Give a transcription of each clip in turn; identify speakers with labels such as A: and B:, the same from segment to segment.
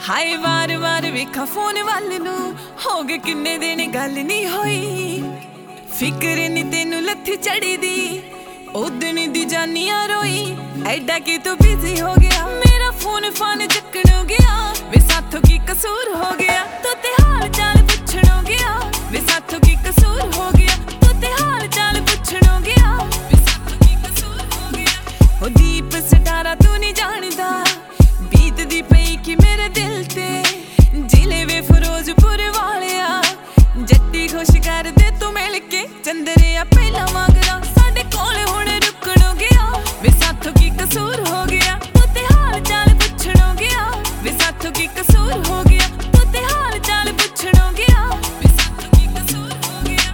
A: हाय वार वार वेखा phone वाल नू हो गए किन्ने दिन गल नहीं होई। फिक्र नी तेनू लत्थी चढ़ी दी उदन दी जानिया रोई। ऐडा कि तू बिजी हो गया मेरा फोन फान चक्कन गया। वे साथों की कसूर हो गया तो ते हाल चाल पुछण गया। वे साथों की कसूर हो गया तो ते हाल चाल पुछण गया। वे साथों की कसूर हो गया। ओ दीप सटारा तू नहीं जानदा बीत दी पई कि मेरे दिल ते। जिले वे फिरोजपुर वालिया जट्टी खुश कर दे तू मिल के। चंदरिया पहला मांगरा साडे कोल हुण रुकण गया। वे साथों की कसूर हो गया तो ते हाल चाल पुछण गया। वे साथों की कसूर हो गया तो ते हाल चाल पुछण गया। वे साथों की कसूर हो गया।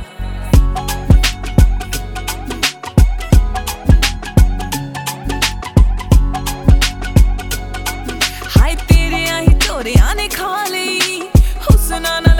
A: हाय तेरे आही चोरियां ने खा लई हुस्ना